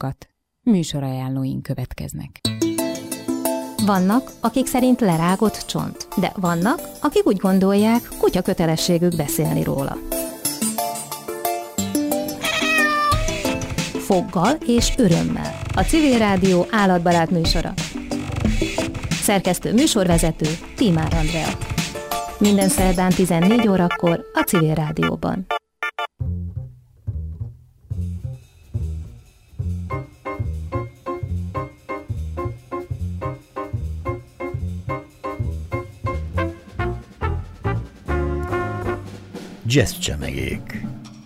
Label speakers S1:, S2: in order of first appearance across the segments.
S1: műsorokat. Műsorajánlóink következnek.
S2: Vannak, akik szerint lerágott csont, de vannak, akik úgy gondolják, kutya kötelességük beszélni róla. Foggal és örömmel. A Civil Rádió állatbarát műsora. Szerkesztő műsorvezető Tímár Andrea. Minden szerdán 14 órakor a Civil Rádióban.
S3: Jazzcsemegék.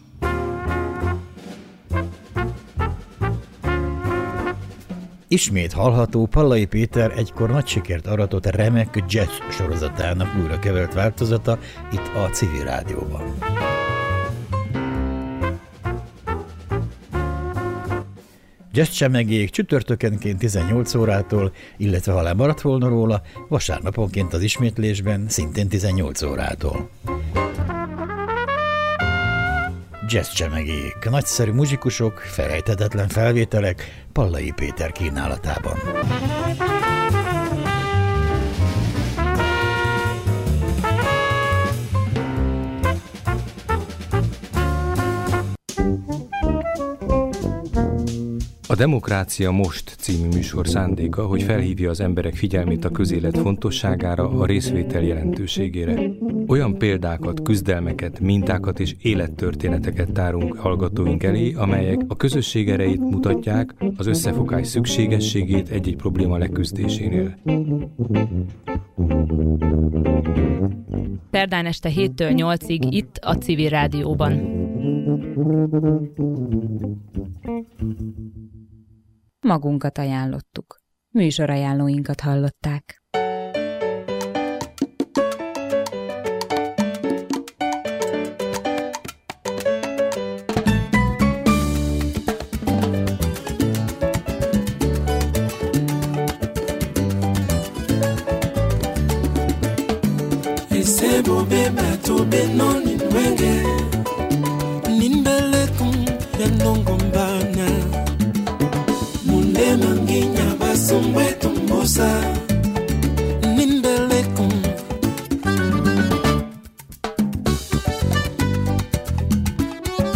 S3: Ismét hallható Pallai Péter egykor nagy sikert aratott remek jazz sorozatának újra kevert változata itt a Civil Rádióban. Jazzcsemegék csütörtökenként 18 órától, illetve ha lemaradt volna róla, vasárnaponként az ismétlésben szintén 18 órától. Jazzcsemegék, nagyszerű muzsikusok, felejthetetlen felvételek Pallai Péter kínálatában.
S4: A Demokrácia Most című műsor szándéka, hogy felhívja az emberek figyelmét a közélet fontosságára, a részvétel jelentőségére. Olyan példákat, küzdelmeket, mintákat és élettörténeteket tárunk hallgatóink elé, amelyek a közösség erejét mutatják, az összefogás szükségességét egy-egy probléma leküzdésénél.
S5: Szerdán este 7-től 8-ig itt a Civil Rádióban.
S1: Magunkat ajánlottuk. Műsorajánlóinkat hallották.
S6: Sebo beba to be noni wenge nimbele kum yanongo